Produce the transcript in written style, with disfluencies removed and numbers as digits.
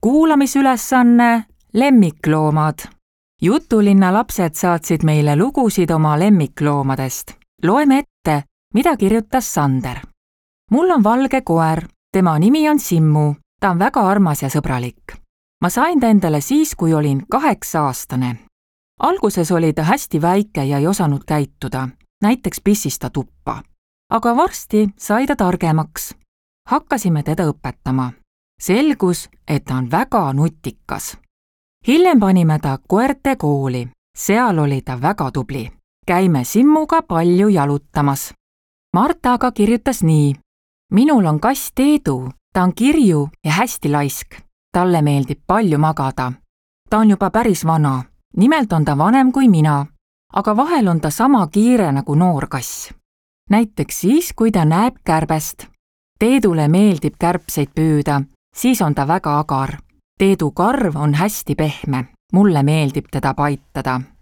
Kuulamisülesanne lemmikloomad. Jutulinna lapsed saatsid meile lugusid oma lemmikloomadest. Loeme ette, mida kirjutas Sander. Mul on valge koer, tema nimi on Simmu, ta on väga armas ja sõbralik. Ma sain ta endale siis, kui olin 8-aastane. Alguses oli ta hästi väike ja ei osanud käituda, näiteks pissis ta tuppa. Aga varsti sai ta targemaks. Hakkasime teda õpetama. Selgus, et ta on väga nutikas. Hiljem panime ta koerte kooli. Seal oli ta väga tubli. Käime Simmuga palju jalutamas. Marta aga kirjutas nii. Minul on kass Teedu. Ta on kirju ja hästi laisk. Talle meeldib palju magada. Ta on juba päris vana. Nimelt on ta vanem kui mina. Aga vahel on ta sama kiire nagu noor kass. Näiteks siis, kui ta näeb kärbest. Teedule meeldib kärbseid püüda. Siis on ta väga agar. Teedu karv on hästi pehme. Mulle meeldib teda paitada.